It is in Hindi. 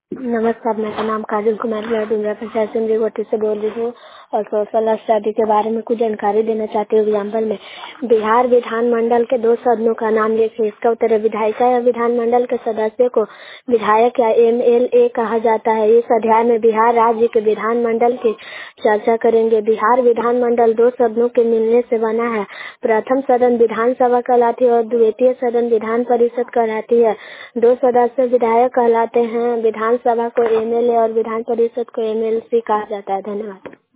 नमस्कार, मेरा नाम काजल कुमार डूंगरा पंचायत सिमरी गोटी से बोल रही हूँ और सोशल स्टडी के बारे में कुछ जानकारी देना चाहती हूँ। एग्जाम्पल में बिहार विधानमंडल के 2 सदनों का नाम लिखिए। इसका उत्तर है विधायिका या विधानमंडल के सदस्य को विधायक या MLA कहा जाता है। इस अध्याय में बिहार राज्य के विधानमंडल की चर्चा करेंगे। बिहार विधानमंडल 2 सदनों के मिलने से बना है। प्रथम सदन विधानसभा कहलाती है और द्वितीय सदन विधान परिषद कहलाती है। 2 सदस्य विधायक कहलाते हैं। विधानसभा को MLA और विधान परिषद को MLC कहा जाता है। धन्यवाद।